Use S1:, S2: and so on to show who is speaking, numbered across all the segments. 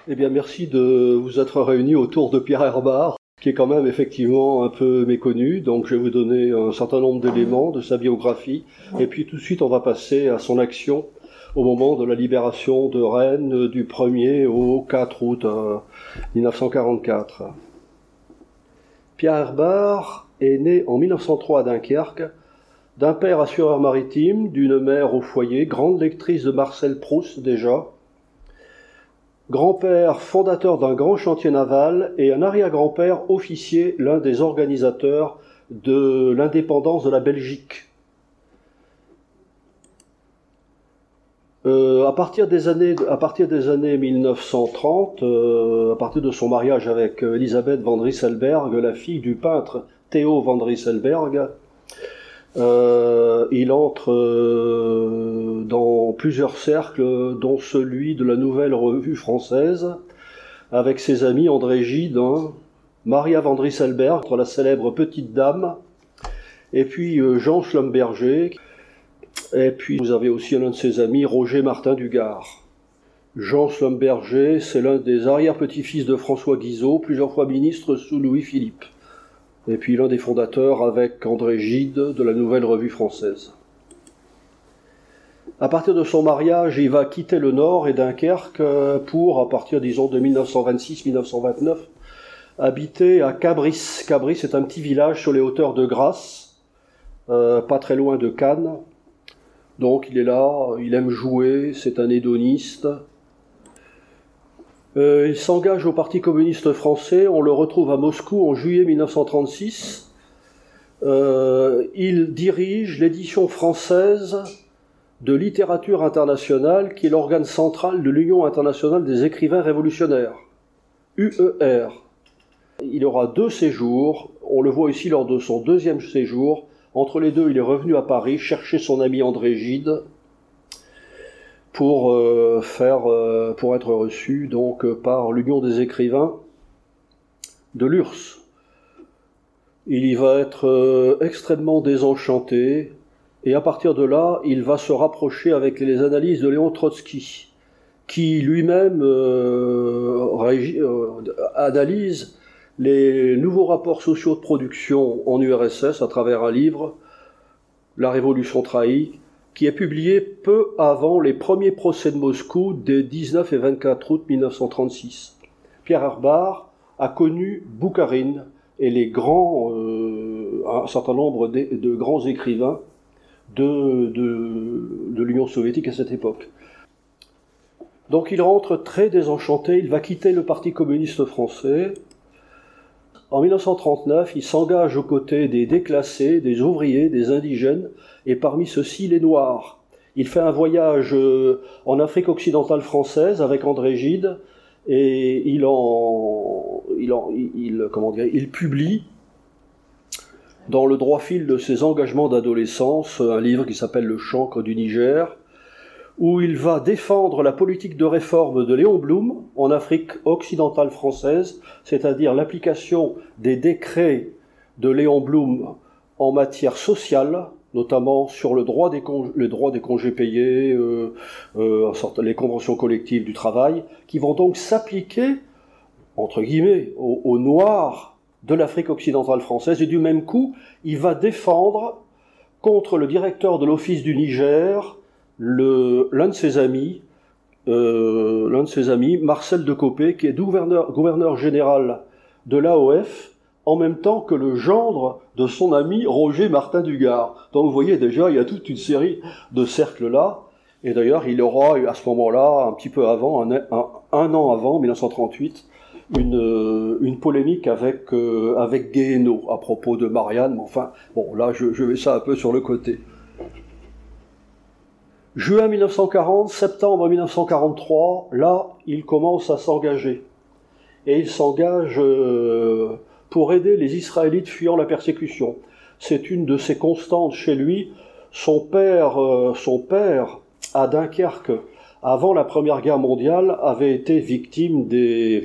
S1: Eh bien, merci de vous être réunis autour de Pierre Herbart, qui est quand même effectivement un peu méconnu. Donc, je vais vous donner un certain nombre d'éléments de sa biographie. Et puis, tout de suite, on va passer à son action au moment de la libération de Rennes du 1er au 4 août 1944. Pierre Herbart est né en 1903 à Dunkerque, d'un père assureur maritime, d'une mère au foyer, grande lectrice de Marcel Proust déjà, grand-père fondateur d'un grand chantier naval et un arrière-grand-père officier, l'un des organisateurs de l'indépendance de la Belgique. À partir des années 1930, à partir de son mariage avec Elisabeth van Rysselberghe, la fille du peintre Theo van Rysselberghe, il entre dans plusieurs cercles, dont celui de la Nouvelle Revue Française, avec ses amis André Gide, Maria van Rysselberghe, la célèbre Petite Dame, et puis Jean Schlumberger, et puis vous avez aussi l'un de ses amis, Roger Martin du Gard. Jean Schlumberger, c'est l'un des arrière-petits-fils de François Guizot, plusieurs fois ministre sous Louis-Philippe. Et puis l'un des fondateurs avec André Gide de la Nouvelle Revue Française. À partir de son mariage, il va quitter le Nord et Dunkerque pour, à partir, disons, de 1926-1929, habiter à Cabris. Cabris est un petit village sur les hauteurs de Grasse, pas très loin de Cannes. Donc il est là, il aime jouer, c'est un hédoniste. Il s'engage au Parti communiste français, on le retrouve à Moscou en juillet 1936. Il dirige l'édition française de littérature internationale, qui est l'organe central de l'Union internationale des écrivains révolutionnaires, UER. Il aura 2 séjours, on le voit ici lors de son 2e séjour. Entre les deux, il est revenu à Paris chercher son ami André Gide pour être reçu donc par l'Union des écrivains de l'URSS. Il y va être extrêmement désenchanté, et à partir de là, il va se rapprocher avec les analyses de Léon Trotsky, qui lui-même analyse les nouveaux rapports sociaux de production en URSS à travers un livre, La Révolution trahie, qui est publié peu avant les premiers procès de Moscou des 19 et 24 août 1936. Pierre Herbart a connu Boukharine et un certain nombre de grands écrivains de l'Union soviétique à cette époque. Donc il rentre très désenchanté, il va quitter le Parti communiste français. En 1939, il s'engage aux côtés des déclassés, des ouvriers, des indigènes, et parmi ceux-ci, les Noirs. Il fait un voyage en Afrique occidentale française avec André Gide, et il publie, dans le droit fil de ses engagements d'adolescence, un livre qui s'appelle Le Chancre du Niger, où il va défendre la politique de réforme de Léon Blum en Afrique occidentale française, c'est-à-dire l'application des décrets de Léon Blum en matière sociale, notamment sur le droit des congés payés, les conventions collectives du travail, qui vont donc s'appliquer, entre guillemets, aux Noirs de l'Afrique occidentale française, et du même coup, il va défendre contre le directeur de l'Office du Niger, l'un de ses amis, Marcel de Copé, qui est gouverneur général de l'AOF, en même temps que le gendre de son ami Roger Martin du Gard. Donc vous voyez déjà, il y a toute une série de cercles là, et d'ailleurs il aura à ce moment-là, un petit peu avant, un an avant, 1938, une polémique avec Guéhenno à propos de Marianne, mais enfin, bon là je mets ça un peu sur le côté. Juin 1940, septembre 1943, là, il commence à s'engager. Et il s'engage pour aider les Israélites fuyant la persécution. C'est une de ses constantes chez lui. Son père, à Dunkerque, avant la Première Guerre mondiale, avait été victime des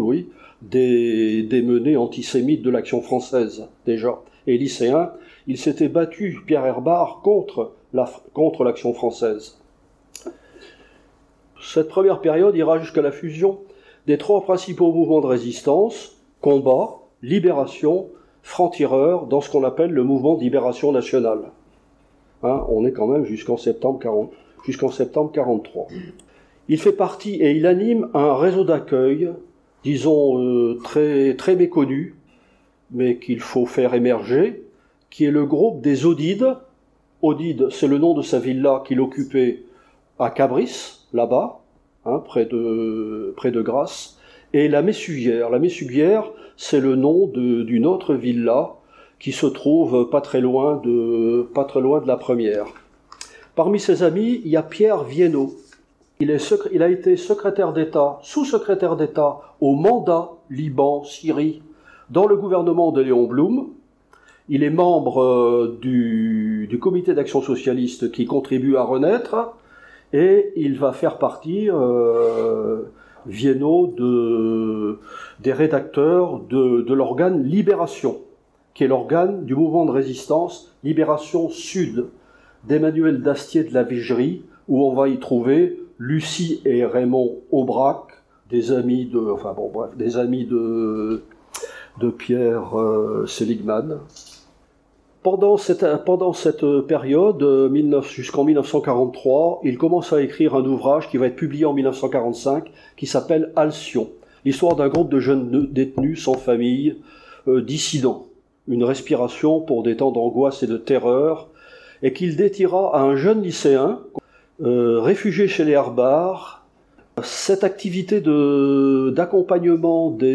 S1: menées antisémites de l'Action française, déjà. Et lycéen, il s'était battu, Pierre Herbart, contre l'Action française. Cette première période ira jusqu'à la fusion des 3 principaux mouvements de résistance, combat, libération, franc-tireur, dans ce qu'on appelle le mouvement de libération nationale. On est quand même jusqu'en septembre 43. Il fait partie et il anime un réseau d'accueil, disons très, très méconnu, mais qu'il faut faire émerger, qui est le groupe des Odides. Odide, c'est le nom de sa villa qu'il occupait à Cabris, là-bas, près de Grasse, et la Messuguière. La Messuguière, c'est le nom d'une autre villa qui se trouve pas très loin de la première. Parmi ses amis, il y a Pierre Viennot. Il a été secrétaire d'État, sous-secrétaire d'État au mandat Liban, Syrie, dans le gouvernement de Léon Blum. Il est membre du comité d'action socialiste qui contribue à renaître, et il va faire partie, Viennot, des rédacteurs de l'organe Libération, qui est l'organe du mouvement de résistance Libération Sud, d'Emmanuel Dastier de la Vigerie, où on va y trouver Lucie et Raymond Aubrac, des amis de Pierre Seligman. Pendant cette période, jusqu'en 1943, il commence à écrire un ouvrage qui va être publié en 1945, qui s'appelle Alcyon, l'histoire d'un groupe de jeunes détenus sans famille, dissidents, une respiration pour des temps d'angoisse et de terreur, et qu'il dédiera à un jeune lycéen, réfugié chez les Harbards. Cette activité d'accompagnement de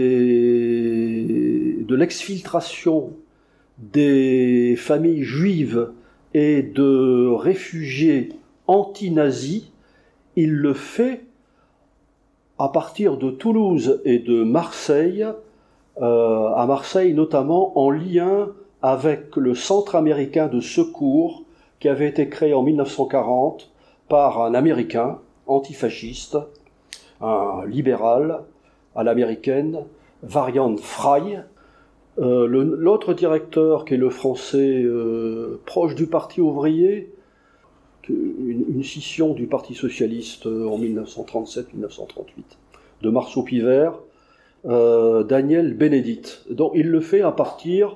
S1: l'exfiltration des familles juives et de réfugiés anti-nazis, il le fait à partir de Toulouse et de Marseille, à Marseille notamment en lien avec le Centre américain de secours qui avait été créé en 1940 par un Américain antifasciste, un libéral à l'américaine, Varian Fry. L'autre directeur, qui est le français proche du Parti ouvrier, une scission du Parti socialiste en 1937-1938, de Marceau Pivert, Daniel Bénédicte. Donc il le fait à partir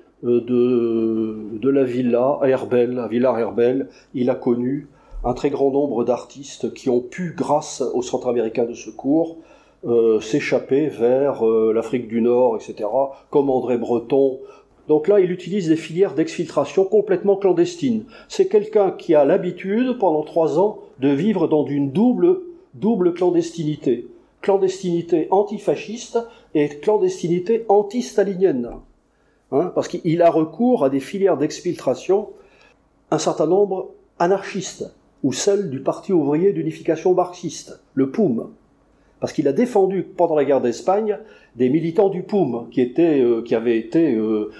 S1: de la villa Herbel. La villa Herbel, il a connu un très grand nombre d'artistes qui ont pu, grâce au Centre américain de secours, s'échapper vers l'Afrique du Nord, etc., comme André Breton. Donc là, il utilise des filières d'exfiltration complètement clandestines. C'est quelqu'un qui a l'habitude, pendant 3 ans, de vivre dans une double clandestinité. Clandestinité antifasciste et clandestinité anti-stalinienne. Parce qu'il a recours à des filières d'exfiltration, un certain nombre anarchistes, ou celles du Parti ouvrier d'unification marxiste, le POUM. Parce qu'il a défendu, pendant la guerre d'Espagne, des militants du POUM qui avaient été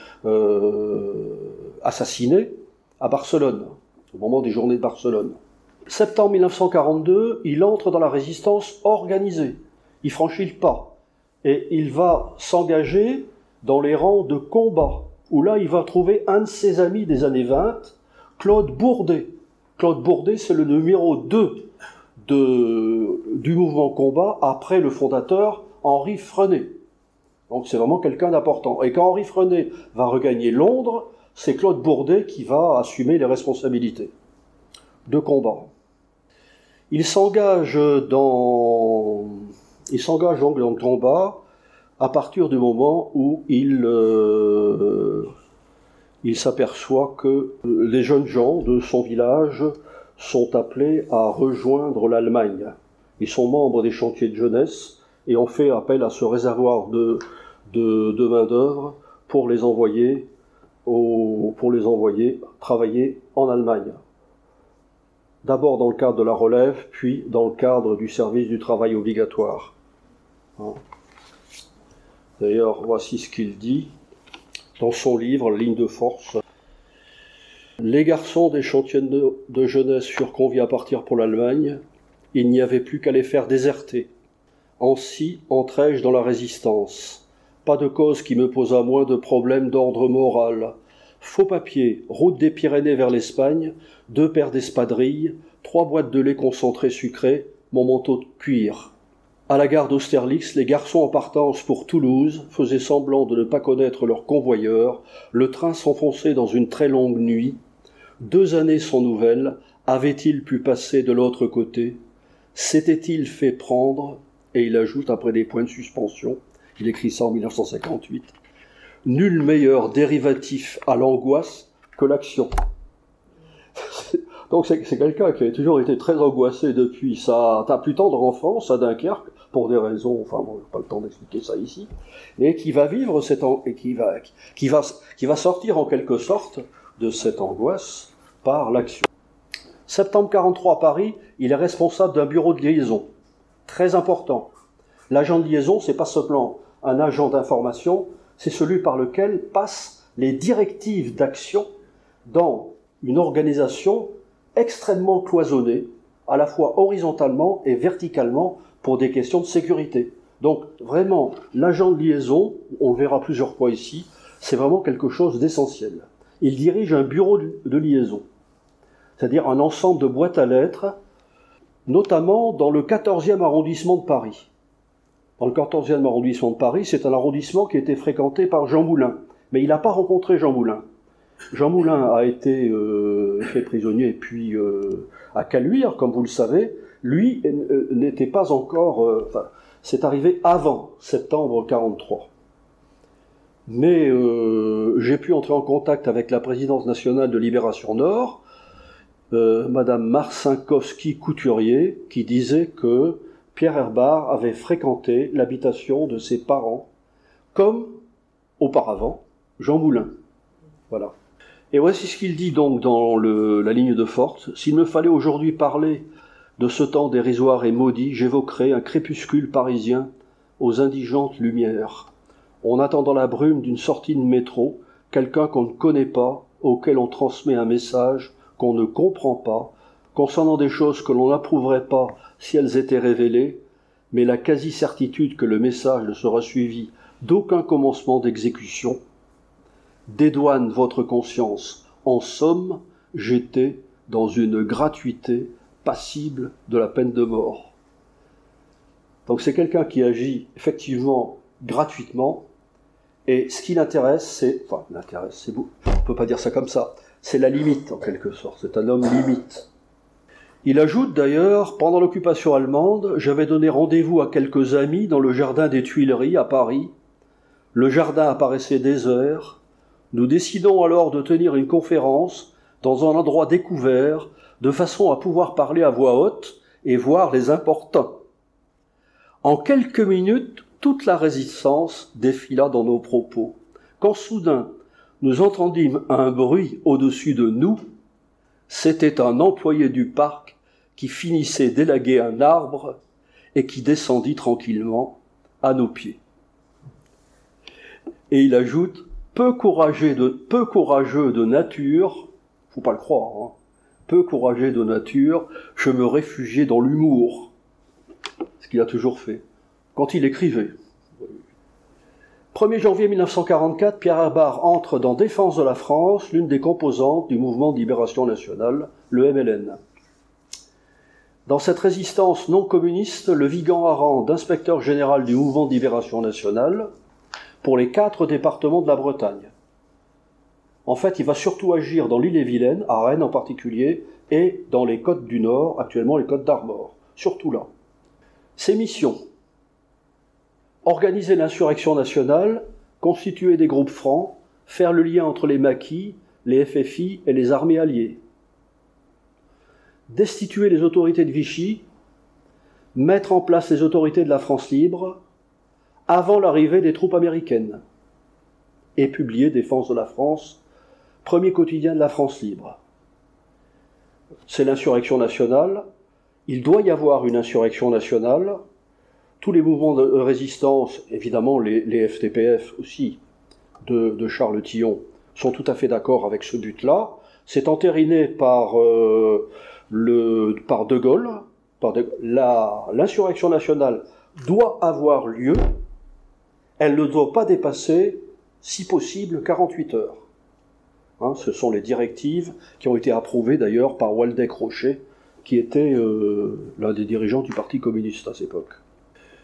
S1: assassinés à Barcelone, au moment des journées de Barcelone. Septembre 1942, il entre dans la résistance organisée. Il franchit le pas. Et il va s'engager dans les rangs de combat, où là, il va trouver un de ses amis des années 20, Claude Bourdet. Claude Bourdet, c'est le numéro 2 du mouvement combat après le fondateur Henri Frenay. Donc c'est vraiment quelqu'un d'important. Et quand Henri Frenay va regagner Londres, c'est Claude Bourdet qui va assumer les responsabilités de combat. Il s'engage donc dans le combat à partir du moment où il s'aperçoit que les jeunes gens de son village sont appelés à rejoindre l'Allemagne. Ils sont membres des chantiers de jeunesse et ont fait appel à ce réservoir de main-d'œuvre pour les envoyer travailler en Allemagne. D'abord dans le cadre de la relève, puis dans le cadre du service du travail obligatoire. D'ailleurs, voici ce qu'il dit dans son livre « Ligne de force ». Les garçons des chantiers de jeunesse furent conviés à partir pour l'Allemagne. Il n'y avait plus qu'à les faire déserter. Ainsi entrai-je dans la résistance. Pas de cause qui me posât moins de problèmes d'ordre moral. Faux papiers, route des Pyrénées vers l'Espagne, 2 paires d'espadrilles, 3 boîtes de lait concentré sucré, mon manteau de cuir. À la gare d'Austerlitz, les garçons en partance pour Toulouse faisaient semblant de ne pas connaître leur convoyeur. Le train s'enfonçait dans une très longue nuit. 2 années sans nouvelles, avait-il pu passer de l'autre côté? S'était-il fait prendre? Et il ajoute, après des points de suspension, il écrit ça en 1958, « Nul meilleur dérivatif à l'angoisse que l'action. » Donc c'est quelqu'un qui a toujours été très angoissé depuis sa plus tendre enfance à Dunkerque, pour des raisons, enfin bon, pas le temps d'expliquer ça ici, et qui va vivre et qui va sortir en quelque sorte de cette angoisse par l'action. Septembre 43 à Paris, il est responsable d'un bureau de liaison, très important. L'agent de liaison, c'est pas seulement un agent d'information, c'est celui par lequel passent les directives d'action dans une organisation extrêmement cloisonnée, à la fois horizontalement et verticalement, pour des questions de sécurité. Donc, vraiment, l'agent de liaison, on le verra plusieurs fois ici, c'est vraiment quelque chose d'essentiel. Il dirige un bureau de liaison, c'est-à-dire un ensemble de boîtes à lettres, notamment dans le 14e arrondissement de Paris. Dans le 14e arrondissement de Paris, c'est un arrondissement qui était fréquenté par Jean Moulin. Mais il n'a pas rencontré Jean Moulin. Jean Moulin a été fait prisonnier puis à Caluire, comme vous le savez. Lui n'était pas encore... c'est arrivé avant septembre 1943. Mais j'ai pu entrer en contact avec la présidence nationale de Libération Nord, Madame Marcinkowski-Couturier, qui disait que Pierre Herbart avait fréquenté l'habitation de ses parents, comme auparavant Jean Moulin. Voilà. Et voici ce qu'il dit donc dans la ligne de force. « S'il me fallait aujourd'hui parler de ce temps dérisoire et maudit, j'évoquerais un crépuscule parisien aux indigentes lumières. On attend dans la brume d'une sortie de métro quelqu'un qu'on ne connaît pas, auquel on transmet un message qu'on ne comprend pas, concernant des choses que l'on n'approuverait pas si elles étaient révélées, mais la quasi-certitude que le message ne sera suivi d'aucun commencement d'exécution. Dédouane votre conscience. En somme, j'étais dans une gratuité passible de la peine de mort. » Donc c'est quelqu'un qui agit effectivement gratuitement, et ce qui l'intéresse, c'est beau, on ne peut pas dire ça comme ça, c'est la limite en quelque sorte, c'est un homme limite. Il ajoute d'ailleurs, pendant l'occupation allemande, j'avais donné rendez-vous à quelques amis dans le jardin des Tuileries à Paris. Le jardin apparaissait désert. Nous décidons alors de tenir une conférence dans un endroit découvert, de façon à pouvoir parler à voix haute et voir les importants. En quelques minutes, toute la résistance défila dans nos propos. Quand soudain, nous entendîmes un bruit au-dessus de nous, c'était un employé du parc qui finissait d'élaguer un arbre et qui descendit tranquillement à nos pieds. Et il ajoute, peu courageux de nature, faut pas le croire, hein, peu courageux de nature, je me réfugiais dans l'humour, ce qu'il a toujours fait, quand il écrivait. 1er janvier 1944, Pierre Herbart entre dans Défense de la France, l'une des composantes du mouvement de libération nationale, le MLN. Dans cette résistance non communiste, le Vigan a rang d'inspecteur général du mouvement de libération nationale pour les 4 départements de la Bretagne. En fait, il va surtout agir dans l'Ille-et-Vilaine, à Rennes en particulier, et dans les Côtes du Nord, actuellement les Côtes d'Armor, surtout là. Ses missions: organiser l'insurrection nationale, constituer des groupes francs, faire le lien entre les maquis, les FFI et les armées alliées, destituer les autorités de Vichy, mettre en place les autorités de la France libre, avant l'arrivée des troupes américaines, et publier Défense de la France, premier quotidien de la France libre. C'est l'insurrection nationale. Il doit y avoir une insurrection nationale. Tous les mouvements de résistance, évidemment les FTPF aussi, de Charles Tillon, sont tout à fait d'accord avec ce but-là. C'est entériné par De Gaulle. L'insurrection nationale doit avoir lieu. Elle ne doit pas dépasser, si possible, 48 heures. Hein, ce sont les directives qui ont été approuvées d'ailleurs par Waldeck Rochet, qui était l'un des dirigeants du Parti communiste à cette époque.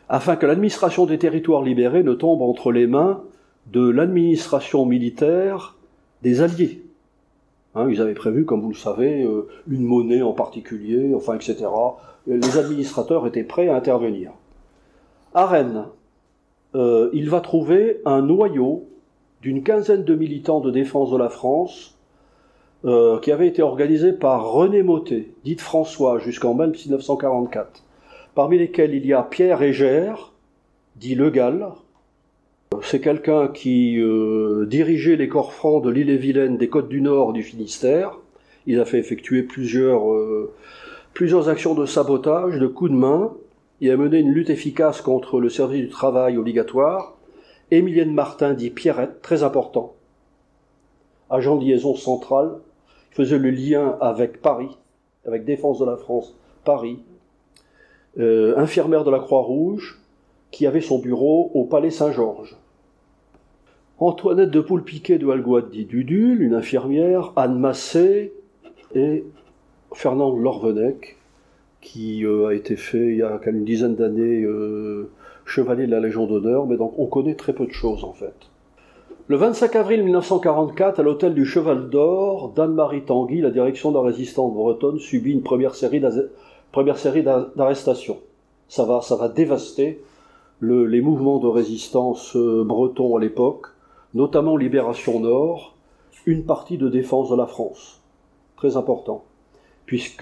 S1: afin que l'administration des territoires libérés ne tombe entre les mains de l'administration militaire des Alliés. Ils avaient prévu, comme vous le savez, une monnaie en particulier, etc. Les administrateurs étaient prêts à intervenir. À Rennes, il va trouver un noyau d'une quinzaine de militants de défense de la France qui avait été organisé par René Mottet, dite François, jusqu'en mai 1944, parmi lesquels il y a Pierre Hégère, dit Le Gall. C'est quelqu'un qui dirigeait les corps francs de l'Ille-et-Vilaine, des Côtes du Nord, du Finistère. Il a fait effectuer plusieurs actions de sabotage, de coups de main. Il a mené une lutte efficace contre le service du travail obligatoire. Émilienne Martin, dit Pierrette, très important. Agent de liaison centrale, il faisait le lien avec Paris, avec Défense de la France, Paris. Infirmière de la Croix-Rouge, qui avait son bureau au Palais Saint-Georges. Antoinette de Poulpiquet de Halgoat dit Dudul, une infirmière, Anne Massé et Fernand Lorvenec, qui a été fait il y a une dizaine d'années chevalier de la Légion d'honneur, mais donc on connaît très peu de choses en fait. Le 25 avril 1944, à l'hôtel du Cheval d'Or, d'Anne-Marie Tanguy, la direction de la résistance bretonne subit une première série d'arrestations. Ça va dévaster les mouvements de résistance bretons à l'époque, notamment Libération Nord, une partie de défense de la France. Très important, puisque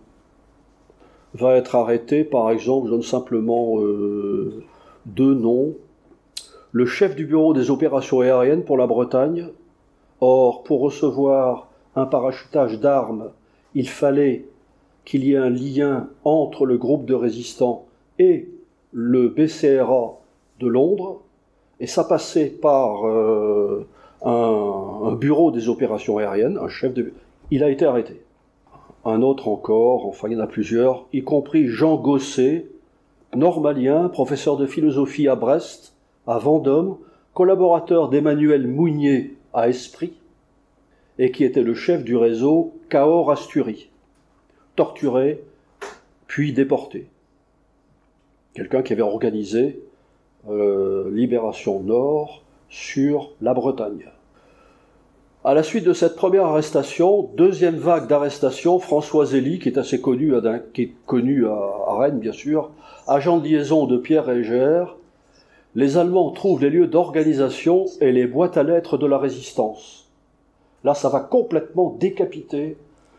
S1: va être arrêté, par exemple, je donne simplement deux noms, le chef du bureau des opérations aériennes pour la Bretagne. Or, pour recevoir un parachutage d'armes, il fallait qu'il y ait un lien entre le groupe de résistants et le BCRA de Londres, et ça passait par un bureau des opérations aériennes, il a été arrêté. Un autre encore, il y en a plusieurs, y compris Jean Gosset, normalien, professeur de philosophie à Brest, à Vendôme, collaborateur d'Emmanuel Mounier à Esprit, et qui était le chef du réseau Cahors-Asturie, torturé, puis déporté. Quelqu'un qui avait organisé Libération Nord sur la Bretagne. À la suite de cette première arrestation, deuxième vague d'arrestation, François Zélie, qui est connu à Rennes, bien sûr, agent de liaison de Pierre Hégère. Les Allemands trouvent les lieux d'organisation et les boîtes à lettres de la résistance. Là, ça va complètement décapiter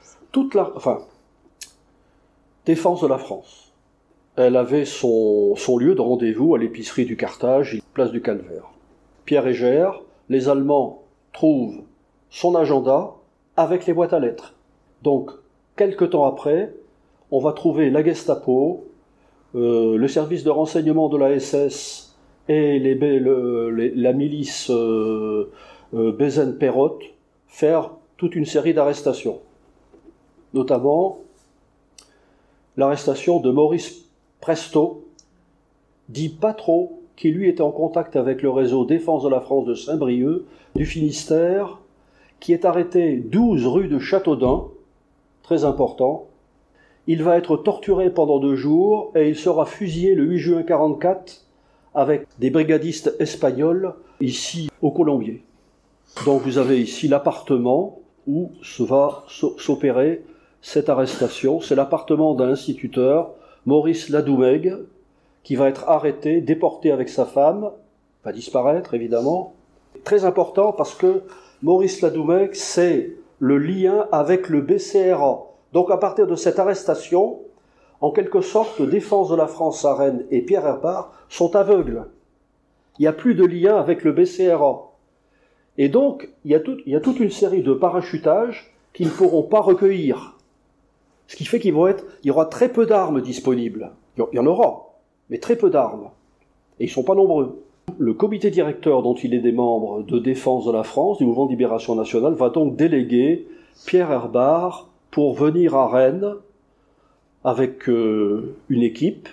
S1: Défense de la France. Elle avait son lieu de rendez-vous à l'épicerie du Carthage, place du Calvaire. Pierre Hégère, les Allemands trouvent son agenda avec les boîtes à lettres. Donc, quelque temps après, on va trouver la Gestapo, le service de renseignement de la SS et la milice Bézen-Perrotte faire toute une série d'arrestations. Notamment l'arrestation de Maurice Presto, dit Patro, qui lui était en contact avec le réseau Défense de la France de Saint-Brieuc, du Finistère, qui est arrêté 12 rue de Châteaudun, très important. Il va être torturé pendant 2 jours et il sera fusillé le 8 juin 1944 avec des brigadistes espagnols ici au Colombier. Donc vous avez ici l'appartement où va s'opérer cette arrestation. C'est l'appartement d'un instituteur, Maurice Ladoumègue, qui va être arrêté, déporté avec sa femme, va disparaître évidemment. Très important parce que Maurice Ladoumègue, c'est le lien avec le BCRA. Donc à partir de cette arrestation, en quelque sorte, Défense de la France à Rennes et Pierre Herbart sont aveugles. Il n'y a plus de lien avec le BCRA. Et donc, il y a toute une série de parachutages qu'ils ne pourront pas recueillir. Ce qui fait qu'il y aura très peu d'armes disponibles. Il y en aura, mais très peu d'armes. Et ils ne sont pas nombreux. Le comité directeur dont il est des membres de Défense de la France, du mouvement de libération nationale, va donc déléguer Pierre Herbart pour venir à Rennes avec une équipe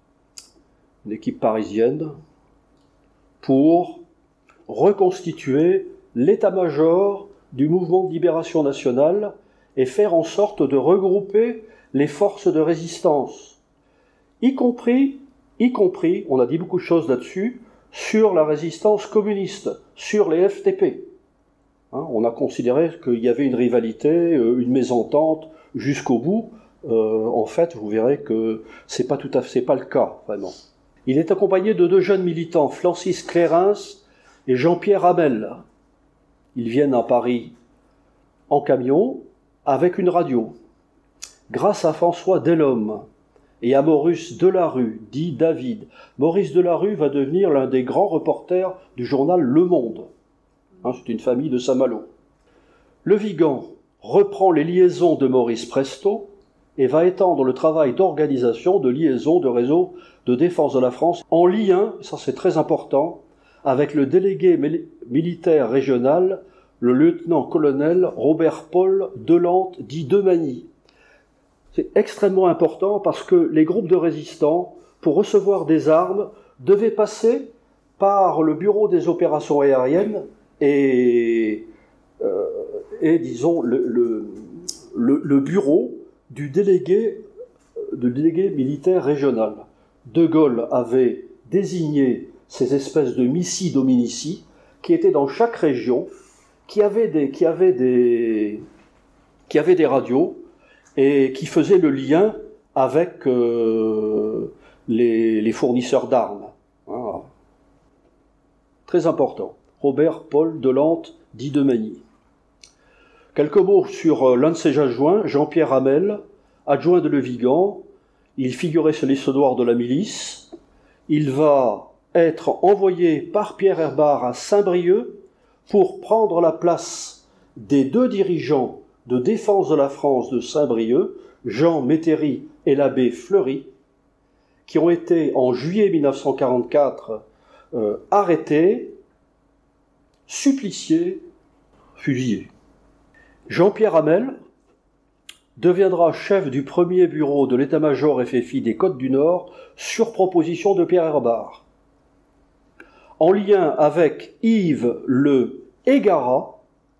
S1: parisienne, pour reconstituer l'état-major du mouvement de libération nationale et faire en sorte de regrouper les forces de résistance, y compris y compris, on a dit beaucoup de choses là-dessus, sur la résistance communiste, sur les FTP. On a considéré qu'il y avait une rivalité, une mésentente jusqu'au bout. En fait, vous verrez que c'est pas le cas, vraiment. Il est accompagné de 2 jeunes militants, Francis Clérens et Jean-Pierre Hamel. Ils viennent à Paris en camion avec une radio. Grâce à François Delhomme et à Maurice Delarue, dit David. Maurice Delarue va devenir l'un des grands reporters du journal Le Monde. C'est une famille de Saint-Malo. Le Vigan reprend les liaisons de Maurice Presto et va étendre le travail d'organisation, de liaison, de réseau de défense de la France en lien, ça c'est très important, avec le délégué militaire régional, le lieutenant-colonel Robert-Paul Delante, dit Demagny. C'est extrêmement important parce que les groupes de résistants, pour recevoir des armes, devaient passer par le bureau des opérations aériennes et disons, le bureau du délégué militaire régional. De Gaulle avait désigné ces espèces de missi dominici qui étaient dans chaque région, qui avaient des radios et qui faisaient le lien avec les fournisseurs d'armes. Très important. Robert-Paul Delante, dit Demagny. Quelques mots sur l'un de ses adjoints, Jean-Pierre Hamel, adjoint de Le Vigan. Il figurait sur l'histoire de la milice. Il va être envoyé par Pierre Herbart à Saint-Brieuc pour prendre la place des 2 dirigeants de défense de la France de Saint-Brieuc, Jean Métairie et l'abbé Fleury, qui ont été en juillet 1944 arrêtés, suppliciés, fusillés. Jean-Pierre Hamel deviendra chef du premier bureau de l'état-major FFI des Côtes du Nord sur proposition de Pierre Herbart. En lien avec Yves Le Égara,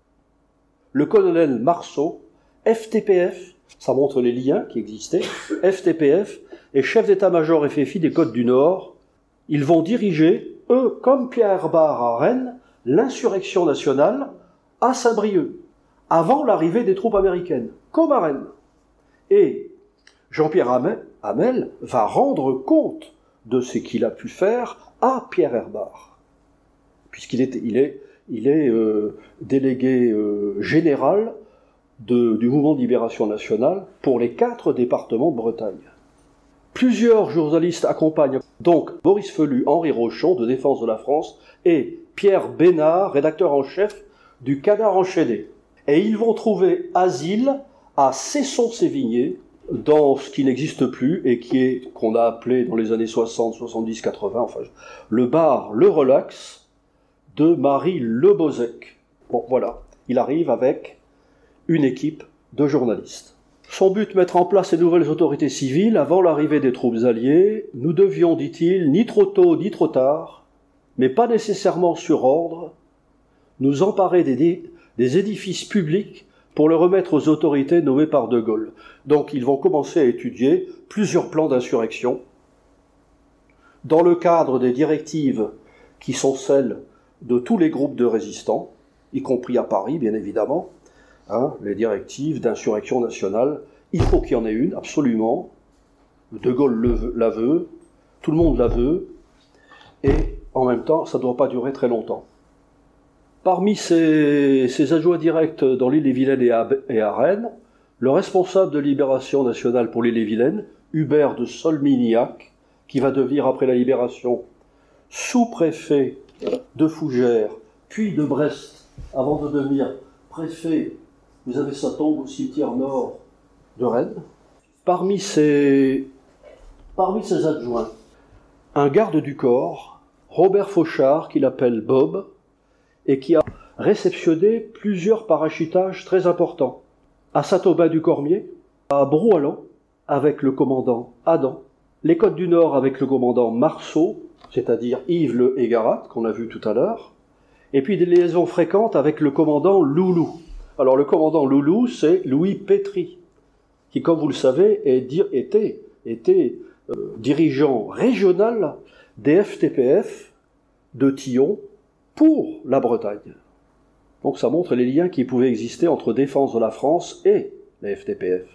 S1: le colonel Marceau, FTPF, ça montre les liens qui existaient, FTPF et chef d'état-major FFI des Côtes du Nord, ils vont diriger, eux, comme Pierre Herbart à Rennes, l'insurrection nationale à Saint-Brieuc, avant l'arrivée des troupes américaines, comme à Rennes. Et Jean-Pierre Hamel va rendre compte de ce qu'il a pu faire à Pierre Herbart, puisqu'il est délégué général du mouvement de libération nationale pour les 4 départements de Bretagne. Plusieurs journalistes accompagnent donc Maurice Felu, Henri Rochon, de Défense de la France, et Pierre Bénard, rédacteur en chef du Canard enchaîné. Et ils vont trouver asile à Cesson-Sévigné, dans ce qui n'existe plus et qu'on a appelé dans les années 60, 70, 80, enfin, le bar Le Relax de Marie Le Bozec. Bon, voilà. Il arrive avec une équipe de journalistes. Son but, mettre en place ces nouvelles autorités civiles avant l'arrivée des troupes alliées. Nous devions, dit-il, ni trop tôt ni trop tard, mais pas nécessairement sur ordre, nous emparer des édifices publics pour le remettre aux autorités nommées par De Gaulle. Donc ils vont commencer à étudier plusieurs plans d'insurrection dans le cadre des directives qui sont celles de tous les groupes de résistants, y compris à Paris, bien évidemment, les directives d'insurrection nationale. Il faut qu'il y en ait une, absolument. De Gaulle la veut, tout le monde la veut, et en même temps, ça ne doit pas durer très longtemps. Parmi ces adjoints directs dans l'île-et-Vilaine et à Rennes, le responsable de Libération nationale pour l'île-et-Vilaine, Hubert de Solminiac, qui va devenir après la Libération sous-préfet de Fougères, puis de Brest, avant de devenir préfet, vous avez sa tombe au cimetière nord de Rennes. Parmi ces adjoints, un garde du corps, Robert Fauchard, qu'il appelle Bob, et qui a réceptionné plusieurs parachutages très importants. À Saint-Aubin-du-Cormier, à Brouallan, avec le commandant Adam, les Côtes du Nord avec le commandant Marceau, c'est-à-dire Yves Le Égara, qu'on a vu tout à l'heure, et puis des liaisons fréquentes avec le commandant Loulou. Alors le commandant Loulou, c'est Louis Pétry, qui, comme vous le savez, était dirigeant régional des FTPF de Tillon pour la Bretagne. Donc ça montre les liens qui pouvaient exister entre Défense de la France et les FTPF.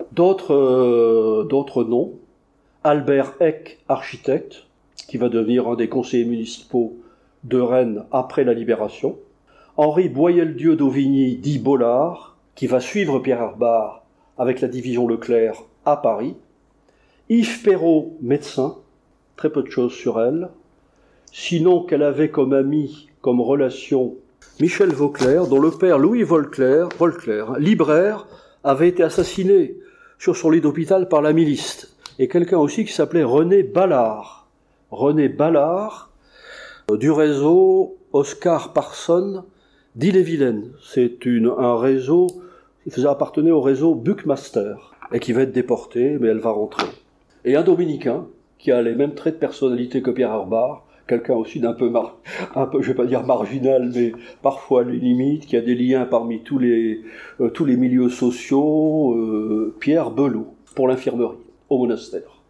S1: D'autres noms, Albert Eck, architecte, qui va devenir un des conseillers municipaux de Rennes après la Libération, Henri Boyeldieu d'Auvigny, dit Bollard, qui va suivre Pierre Herbart avec la division Leclerc à Paris, Yves Perrault, médecin, très peu de choses sur elle, sinon qu'elle avait comme ami, comme relation, Michel Vauclair, dont le père Louis Volclair, libraire, avait été assassiné sur son lit d'hôpital par la milice, et quelqu'un aussi qui s'appelait René Ballard. René Ballard, du réseau Oscar Parson d'Ille-et-Vilaine. C'est un réseau qui faisait appartenir au réseau Buckmaster, et qui va être déporté, mais elle va rentrer. Et un dominicain, qui a les mêmes traits de personnalité que Pierre Herbart, quelqu'un aussi d'un peu, je vais pas dire marginal, mais parfois les limites, qui a des liens parmi tous les milieux sociaux, Pierre Belot, pour l'infirmerie, au monastère.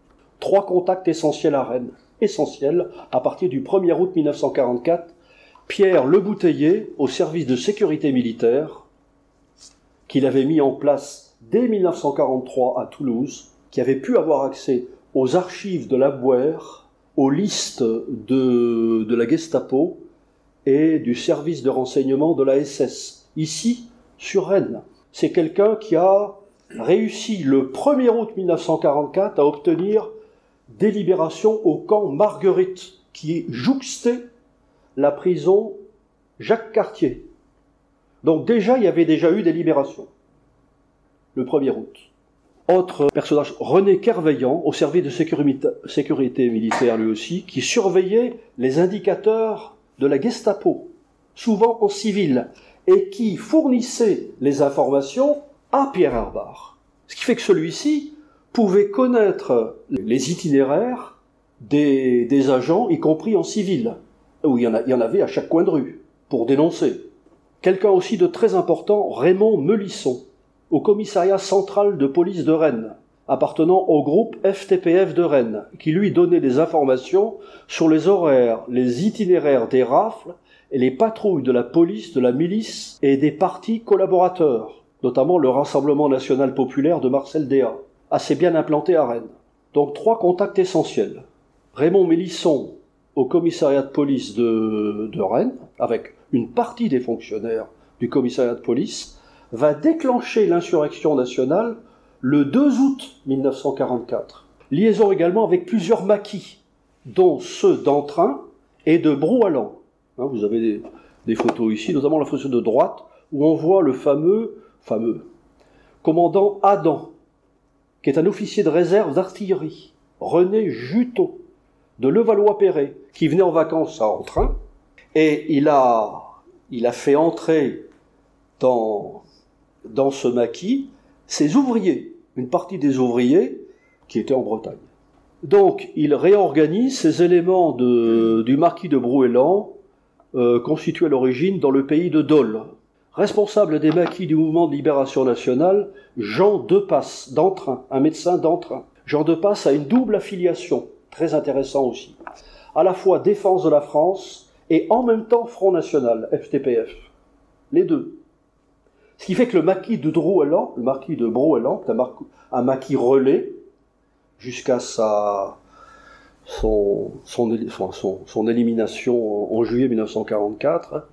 S1: 3 contacts essentiels à Rennes, essentiels, à partir du 1er août 1944, Pierre Lebouteiller, au service de sécurité militaire, qu'il avait mis en place dès 1943 à Toulouse, qui avait pu avoir accès aux archives de la Bouère, aux listes de la Gestapo et du service de renseignement de la SS, ici, sur Rennes. C'est quelqu'un qui a réussi le 1er août 1944 à obtenir des libérations au camp Marguerite, qui jouxtait la prison Jacques-Cartier. Donc déjà, il y avait déjà eu des libérations, le 1er août. Autre personnage, René Kerveillant, au service de sécurité militaire lui aussi, qui surveillait les indicateurs de la Gestapo, souvent en civil, et qui fournissait les informations à Pierre Herbart. Ce qui fait que celui-ci pouvait connaître les itinéraires des agents, y compris en civil, où il y en avait à chaque coin de rue, pour dénoncer. Quelqu'un aussi de très important, Raymond Melisson, au commissariat central de police de Rennes, appartenant au groupe FTPF de Rennes, qui lui donnait des informations sur les horaires, les itinéraires des rafles et les patrouilles de la police, de la milice et des partis collaborateurs, notamment le Rassemblement national populaire de Marcel Déat, assez bien implanté à Rennes. Donc 3 contacts essentiels. Raymond Melisson au commissariat de police de Rennes, avec une partie des fonctionnaires du commissariat de police, va déclencher l'insurrection nationale le 2 août 1944. Liaison également avec plusieurs maquis, dont ceux d'Entrain et de Brouallan. Vous avez des photos ici, notamment la photo de droite, où on voit le fameux commandant Adam, qui est un officier de réserve d'artillerie, René Juteau, de Levallois-Perret, qui venait en vacances à Entrain, et il a fait entrer dans ce maquis ses ouvriers, une partie des ouvriers qui étaient en Bretagne. Donc il réorganise ces éléments du marquis de Brouellan, constitués à l'origine dans le pays de Dole. Responsable des maquis du mouvement de libération nationale, Jean Depasse d'Entrain, un médecin d'Entrain. Jean Depasse a une double affiliation, très intéressant aussi, à la fois Défense de la France et en même temps Front National, FTPF. Les deux. Ce qui fait que le maquis de Brouellan, est un maquis relais jusqu'à son élimination en juillet 1944,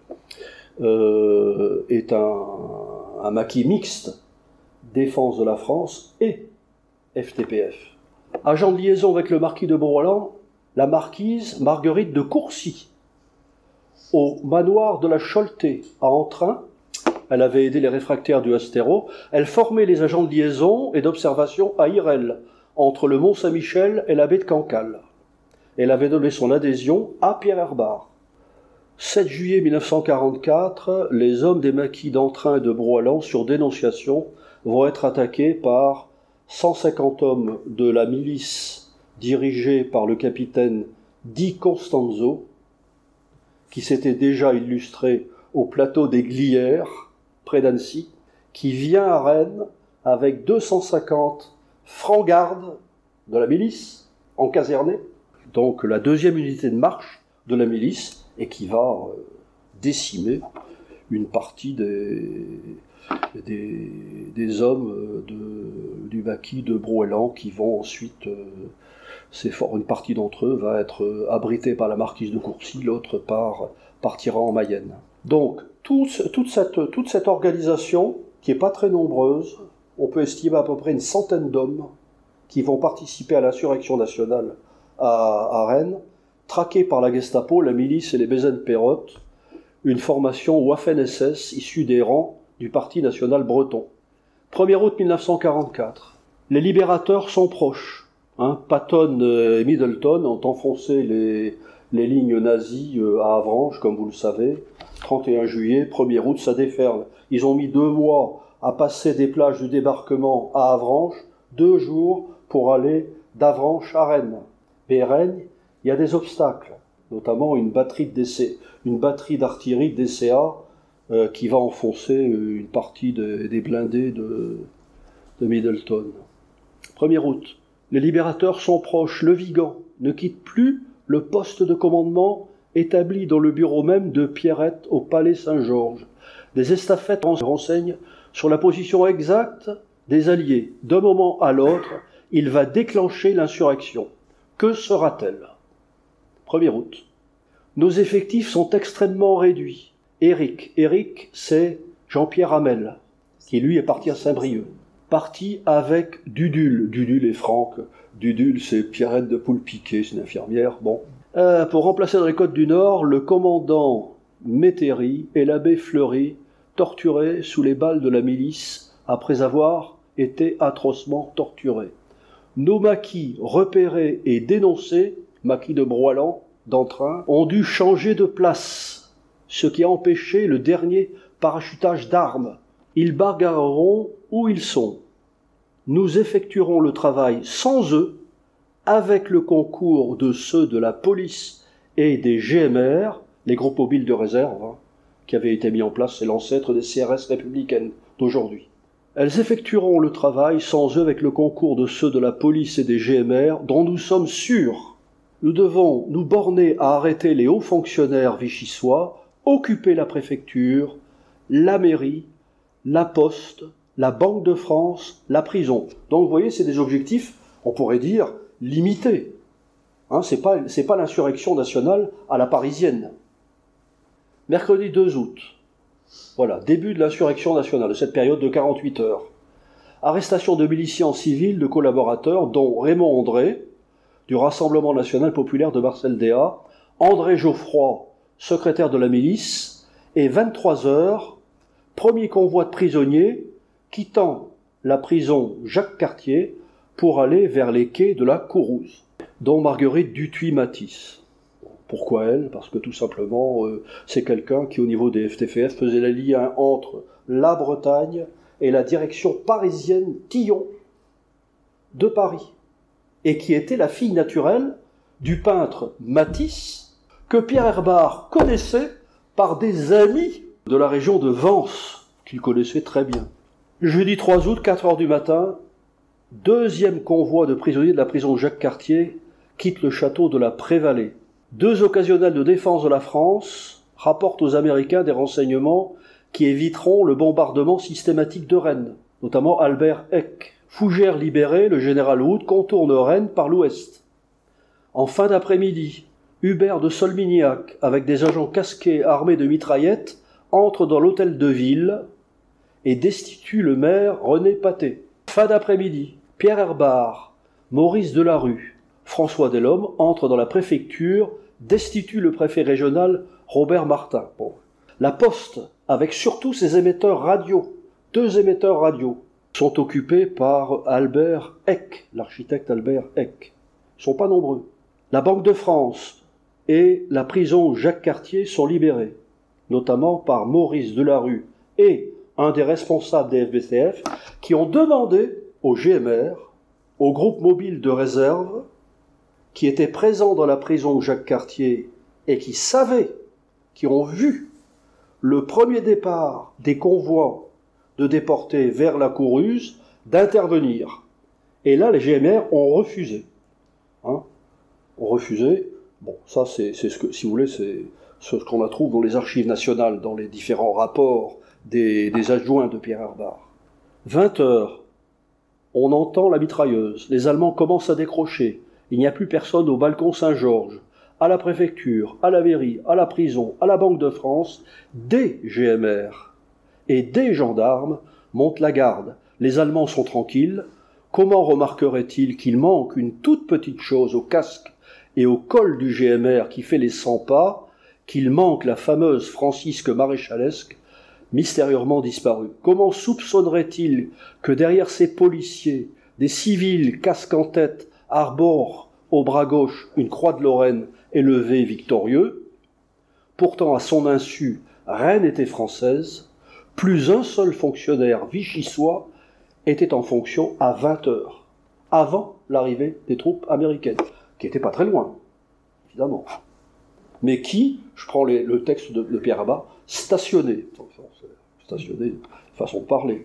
S1: est un maquis mixte, Défense de la France et FTPF. Agent de liaison avec le marquis de Brouellan, la marquise Marguerite de Courcy, au manoir de la Choletais, à Entrain. Elle avait aidé les réfractaires du Astéro. Elle formait les agents de liaison et d'observation à Irel, entre le Mont-Saint-Michel et la baie de Cancale. Elle avait donné son adhésion à Pierre Herbart. 7 juillet 1944, les hommes des maquis d'Entrain et de Brouallan, sur dénonciation, vont être attaqués par 150 hommes de la milice dirigée par le capitaine Di Constanzo, qui s'était déjà illustré au plateau des Glières, près d'Annecy, qui vient à Rennes avec 250 francs-gardes de la milice, encasernés. Donc la deuxième unité de marche de la milice, et qui va décimer une partie des hommes du maquis de Brouëlan qui vont ensuite, une partie d'entre eux va être abritée par la marquise de Courcy, l'autre partira en Mayenne. Donc toute cette organisation, qui n'est pas très nombreuse, on peut estimer à peu près une centaine d'hommes qui vont participer à l'insurrection nationale à Rennes, traqués par la Gestapo, la milice et les Bézènes-Pérotte, une formation Waffen-SS issue des rangs du Parti national breton. 1er août 1944. Les libérateurs sont proches. Patton et Middleton ont enfoncé les lignes nazies à Avranches, comme vous le savez. 31 juillet, 1er août, ça déferle. Ils ont mis 2 mois à passer des plages du débarquement à Avranches, 2 jours pour aller d'Avranches à Rennes. Mais Rennes, il y a des obstacles, notamment une batterie d'artillerie DCA qui va enfoncer une partie des blindés de Middleton. 1er août. Les libérateurs sont proches. Le Vigan ne quitte plus le poste de commandement établi dans le bureau même de Pierrette au Palais Saint-Georges. Des estafettes renseignent sur la position exacte des Alliés. D'un moment à l'autre, il va déclencher l'insurrection. Que sera-t-elle ? 1er août. Nos effectifs sont extrêmement réduits. Éric, c'est Jean-Pierre Hamel, qui lui est parti à Saint-Brieuc. Parti avec Dudule et Franck. Dudule, c'est Pierrette de Poulpiquet, c'est une infirmière. Bon. Pour remplacer dans les Côtes du Nord, le commandant Métairie et l'abbé Fleury, torturés sous les balles de la milice après avoir été atrocement torturés. Nos maquis repérés et dénoncés, maquis de Broilan, d'Entrain, ont dû changer de place, ce qui a empêché le dernier parachutage d'armes. Ils bagarreront où ils sont. Nous effectuerons le travail sans eux, avec le concours de ceux de la police et des GMR, les groupes mobiles de réserve, qui avaient été mis en place, c'est l'ancêtre des CRS républicaines d'aujourd'hui. Elles effectueront le travail sans eux avec le concours de ceux de la police et des GMR, dont nous sommes sûrs. Nous devons nous borner à arrêter les hauts fonctionnaires vichysois, occuper la préfecture, la mairie, la poste, la Banque de France, la prison. Donc vous voyez, c'est des objectifs, on pourrait dire, limités. C'est pas l'insurrection nationale à la parisienne. Mercredi 2 août. Voilà, début de l'insurrection nationale, de cette période de 48 heures. Arrestation de miliciens civils, de collaborateurs, dont Raymond André, du Rassemblement national populaire de Marcel Déat, André Geoffroy, secrétaire de la milice, et 23 heures, premier convoi de prisonniers quittant la prison Jacques-Cartier pour aller vers les quais de la Courrouze, dont Marguerite Dutuy-Matisse. Pourquoi elle ? Parce que tout simplement, c'est quelqu'un qui, au niveau des FTFF, faisait le lien entre la Bretagne et la direction parisienne Tillon de Paris, et qui était la fille naturelle du peintre Matisse, que Pierre Herbart connaissait par des amis de la région de Vence, qu'il connaissait très bien. Jeudi 3 août, 4 heures du matin, deuxième convoi de prisonniers de la prison Jacques-Cartier quitte le château de la Prévallée. 2 occasionnels de défense de la France rapportent aux Américains des renseignements qui éviteront le bombardement systématique de Rennes, notamment Albert Eck. Fougères libéré, le général Wood contourne Rennes par l'ouest. En fin d'après-midi, Hubert de Solmignac, avec des agents casqués armés de mitraillettes, entre dans l'hôtel de ville et destitue le maire René Paté. Fin d'après-midi, Pierre Herbart, Maurice Delarue, François Delhomme entrent dans la préfecture, destitue le préfet régional Robert Martin. Bon. La Poste, avec surtout ses émetteurs radio, 2 émetteurs radio, sont occupés par Albert Eck, l'architecte Albert Eck. Ils ne sont pas nombreux. La Banque de France et la prison Jacques-Cartier sont libérés, notamment par Maurice Delarue et un des responsables des FBCF, qui ont demandé au GMR, au groupe mobile de réserve, qui étaient présents dans la prison Jacques-Cartier et qui savaient, qui ont vu le premier départ des convois de déportés vers la Courrouze, d'intervenir. Et là, les GMR ont refusé. Ont refusé. Bon, ça, c'est ce que, si vous voulez, c'est ce qu'on trouve dans les archives nationales, dans les différents rapports des adjoints de Pierre Herbart. 20 heures, on entend la mitrailleuse. Les Allemands commencent à décrocher. Il n'y a plus personne au balcon Saint-Georges, à la préfecture, à la mairie, à la prison, à la Banque de France. Des GMR et des gendarmes montent la garde. Les Allemands sont tranquilles. Comment remarqueraient-ils qu'il manque une toute petite chose au casque et au col du GMR qui fait les 100 pas, qu'il manque la fameuse Francisque maréchalesque, mystérieusement disparue? Comment soupçonneraient-ils que derrière ces policiers, des civils casque en tête arborent au bras gauche une croix de Lorraine élevée victorieux? Pourtant, à son insu, Rennes était française, plus un seul fonctionnaire vichysois était en fonction à 20 heures, avant l'arrivée des troupes américaines, qui n'étaient pas très loin, évidemment. Mais qui, je prends le texte de Pierre Herbart, stationné, façon de parler.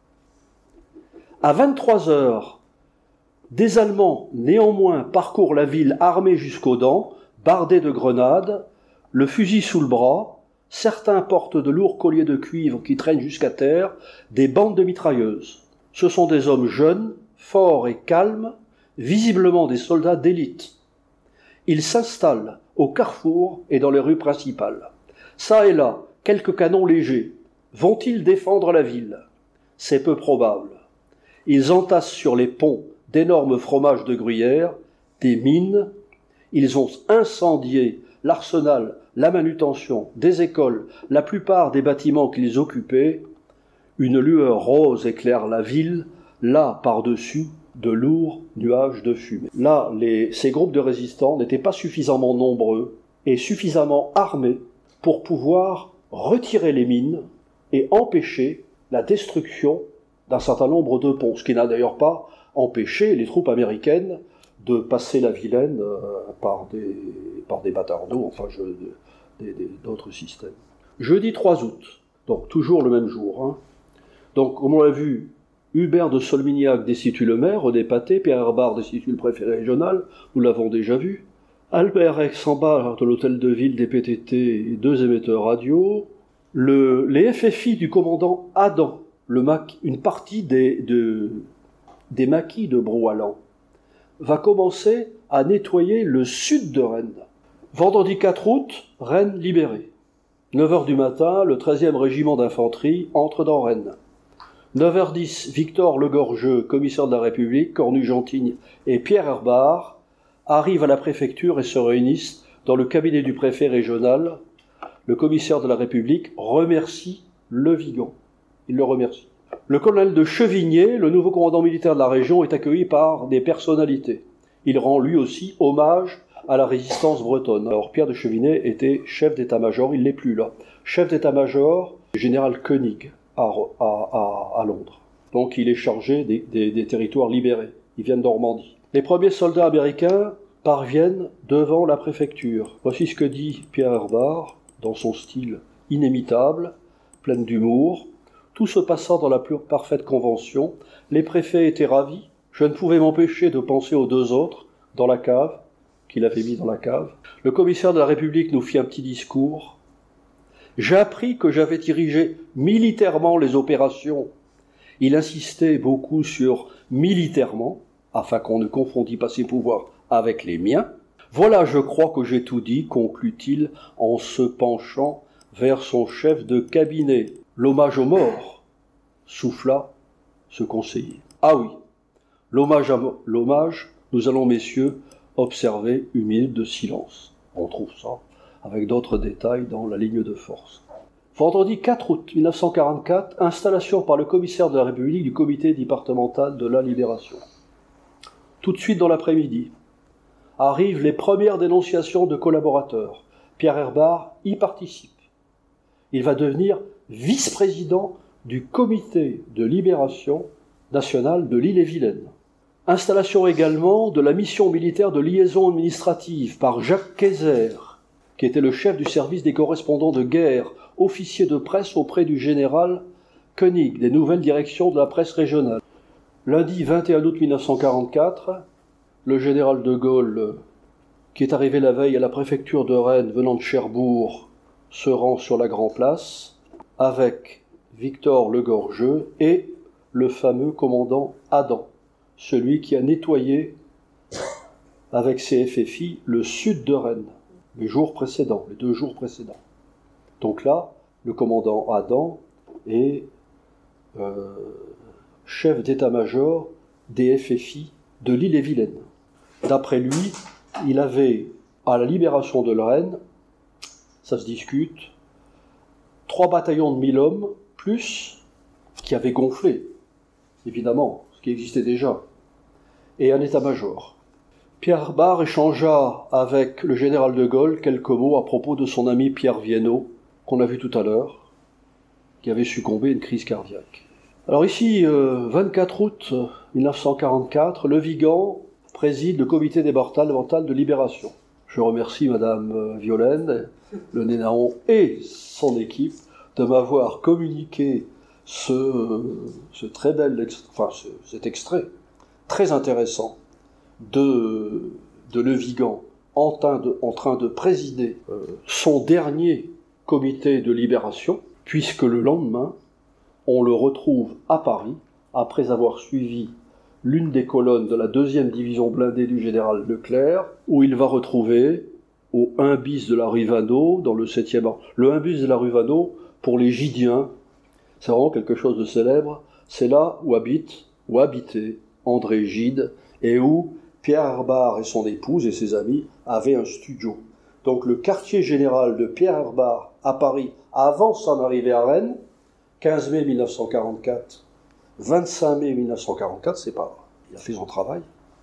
S1: À 23 heures, des Allemands, néanmoins, parcourent la ville armés jusqu'aux dents, bardés de grenades, le fusil sous le bras, certains portent de lourds colliers de cuivre qui traînent jusqu'à terre, des bandes de mitrailleuses. Ce sont des hommes jeunes, forts et calmes, visiblement des soldats d'élite. Ils s'installent au carrefour et dans les rues principales. Ça et là, quelques canons légers. Vont-ils défendre la ville? C'est peu probable. Ils entassent sur les ponts d'énormes fromages de gruyère, des mines. Ils ont incendié l'arsenal, la manutention, des écoles, la plupart des bâtiments qu'ils occupaient. Une lueur rose éclaire la ville, là, par-dessus, de lourds nuages de fumée. Là, ces groupes de résistants n'étaient pas suffisamment nombreux et suffisamment armés pour pouvoir retirer les mines et empêcher la destruction d'un certain nombre de ponts, ce qui n'a d'ailleurs pas empêché les troupes américaines de passer la Vilaine par des bâtards d'eau, enfin d'autres systèmes. Jeudi 3 août, donc toujours le même jour. Donc, comme on l'a vu, Hubert de Solmignac destitue le maire, René Paté, Pierre Herbart destitue le préfet régional, nous l'avons déjà vu. Albert Rex s'en bat de l'hôtel de ville des PTT et 2 émetteurs radio. Les FFI du commandant Adam, une partie des maquis de Brouhalan, va commencer à nettoyer le sud de Rennes. Vendredi 4 août, Rennes libérée. 9h du matin, le 13e régiment d'infanterie entre dans Rennes. 9h10, Victor Legorgeux, commissaire de la République, Cornu-Gentigne et Pierre Herbart arrivent à la préfecture et se réunissent dans le cabinet du préfet régional. Le commissaire de la République remercie Le Vigan. Il le remercie. Le colonel de Chevigné, le nouveau commandant militaire de la région, est accueilli par des personnalités. Il rend lui aussi hommage à la résistance bretonne. Alors Pierre de Chevigné était chef d'état-major, il n'est plus là. Chef d'état-major, général Koenig, à Londres. Donc il est chargé des territoires libérés. Il vient de Normandie. Les premiers soldats américains parviennent devant la préfecture. Voici ce que dit Pierre Herbart, dans son style inimitable, plein d'humour. Tout se passant dans la plus parfaite convention, les préfets étaient ravis. Je ne pouvais m'empêcher de penser aux 2 autres, dans la cave, qu'il avait mis dans la cave. Le commissaire de la République nous fit un petit discours. J'ai appris que j'avais dirigé militairement les opérations. Il insistait beaucoup sur militairement, afin qu'on ne confondît pas ses pouvoirs avec les miens. Voilà, je crois que j'ai tout dit, conclut-il en se penchant vers son chef de cabinet. L'hommage aux morts, souffla ce conseiller. Ah oui, l'hommage, nous allons, messieurs, observer une minute de silence. On trouve ça avec d'autres détails dans la ligne de force. Vendredi 4 août 1944, installation par le commissaire de la République du comité départemental de la Libération. Tout de suite dans l'après-midi, arrivent les premières dénonciations de collaborateurs. Pierre Herbart y participe. Il va devenir vice-président du comité de libération nationale de l'Ille-et-Vilaine. Installation également de la mission militaire de liaison administrative par Jacques Kayser, qui était le chef du service des correspondants de guerre, officier de presse auprès du général Koenig, des nouvelles directions de la presse régionale. Lundi 21 août 1944, le général de Gaulle, qui est arrivé la veille à la préfecture de Rennes venant de Cherbourg, se rend sur la Grand Place avec Victor Legorgeux et le fameux commandant Adam, celui qui a nettoyé avec ses FFI le sud de Rennes les 2 jours précédents. Donc là, le commandant Adam est chef d'état-major des FFI de l'Ille-et-Vilaine. D'après lui, il avait, à la libération de Rennes, ça se discute, 3 bataillons de 1000 hommes, plus, qui avaient gonflé, évidemment, ce qui existait déjà, et un état-major. Pierre Herbart échangea avec le général de Gaulle quelques mots à propos de son ami Pierre Viennot, qu'on a vu tout à l'heure, qui avait succombé à une crise cardiaque. Alors ici, 24 août 1944, Le Vigan préside le comité départemental de libération. Je remercie Madame Violaine, le Nénaon et son équipe de m'avoir communiqué cet extrait très intéressant de Le Vigan en train de présider son dernier comité de libération, puisque le lendemain, on le retrouve à Paris, après avoir suivi l'une des colonnes de la 2e division blindée du général Leclerc, où il va retrouver au 1 bis de la rue Vaneau, dans le 7e arrondissement. Le 1 bis de la rue Vaneau, pour les Gidiens, c'est vraiment quelque chose de célèbre. C'est là où habitait André Gide, et où Pierre Herbart et son épouse et ses amis avaient un studio. Donc le quartier général de Pierre Herbart à Paris, avant son arrivée à Rennes, 15 mai 1944, 25 mai 1944, c'est pas, il a fait son travail,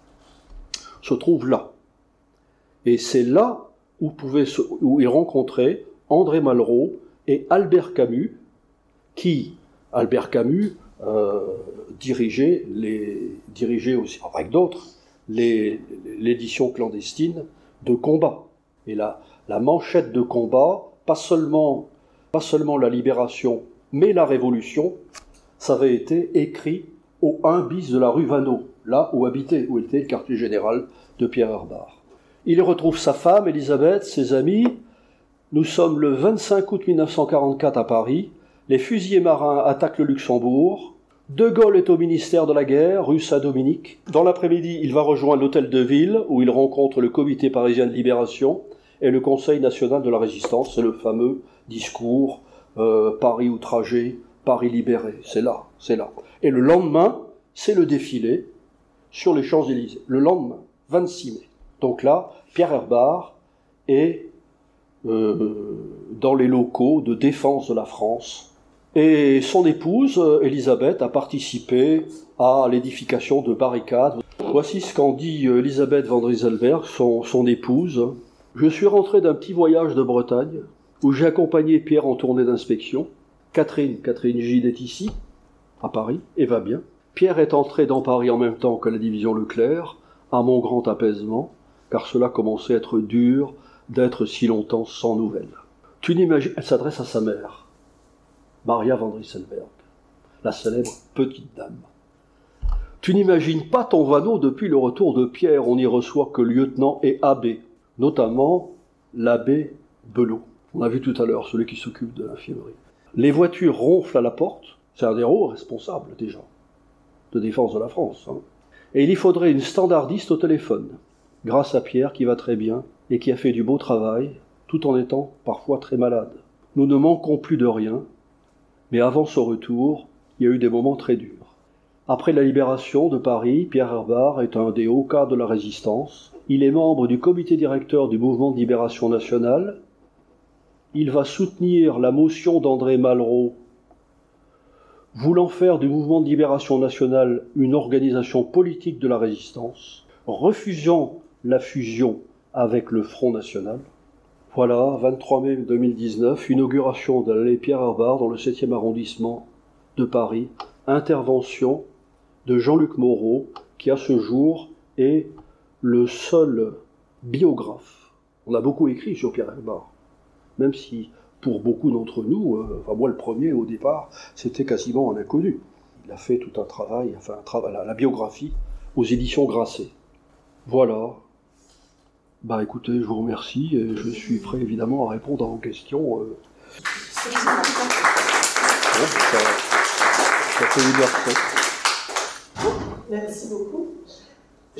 S1: se trouve là. Et c'est là où il rencontrait André Malraux et Albert Camus, qui, Albert Camus, dirigeait aussi, avec d'autres, l'édition clandestine de Combat. Et la manchette de Combat, pas seulement la libération, mais la révolution, ça avait été écrit au 1 bis de la rue Vaneau, là où était le quartier général de Pierre Herbart. Il y retrouve sa femme, Elisabeth, ses amis. Nous sommes le 25 août 1944 à Paris. Les fusiliers marins attaquent le Luxembourg. De Gaulle est au ministère de la Guerre, rue Saint-Dominique. Dans l'après-midi, il va rejoindre l'hôtel de ville, où il rencontre le Comité parisien de libération et le Conseil national de la résistance. C'est le fameux discours Paris outragé, Paris libéré. C'est là. Et le lendemain, c'est le défilé sur les Champs-Élysées. Le lendemain, 26 mai. Donc là, Pierre Herbart est dans les locaux de défense de la France. Et son épouse, Elisabeth, a participé à l'édification de barricades. Voici ce qu'en dit Elisabeth van Rieselberg, son épouse. « Je suis rentré d'un petit voyage de Bretagne, où j'ai accompagné Pierre en tournée d'inspection. Catherine Gide est ici, à Paris, et va bien. Pierre est entré dans Paris en même temps que la division Leclerc, à mon grand apaisement, car cela commençait à être dur d'être si longtemps sans nouvelles. Tu n'imagines... » Elle s'adresse à sa mère, Maria van Rieselberg, la célèbre petite dame. « Tu n'imagines pas ton Vaneau depuis le retour de Pierre, on n'y reçoit que lieutenant et abbé, notamment l'abbé Belot. On a vu tout à l'heure, celui qui s'occupe de l'infirmerie. Les voitures ronflent à la porte, c'est un des héros responsables déjà, de défense de la France. Et il y faudrait une standardiste au téléphone, grâce à Pierre qui va très bien et qui a fait du beau travail, tout en étant parfois très malade. Nous ne manquons plus de rien, mais avant son retour, il y a eu des moments très durs. Après la libération de Paris, Pierre Herbart est un des hauts cadres de la résistance. Il est membre du comité directeur du mouvement de libération nationale. Il va soutenir la motion d'André Malraux, voulant faire du mouvement de libération nationale une organisation politique de la résistance, refusant la fusion avec le Front national. Voilà, 23 mai 2019, inauguration de l'allée Pierre Herbart dans le 7e arrondissement de Paris, intervention de Jean-Luc Moreau, qui à ce jour est le seul biographe. On a beaucoup écrit sur Pierre Herbart, même si pour beaucoup d'entre nous, moi le premier au départ, c'était quasiment un inconnu. il a fait tout un travail, enfin la biographie, aux éditions Grasset. Voilà. Écoutez, je vous remercie et je suis prêt évidemment à répondre à vos questions. Ça fait 1h07.
S2: Merci beaucoup.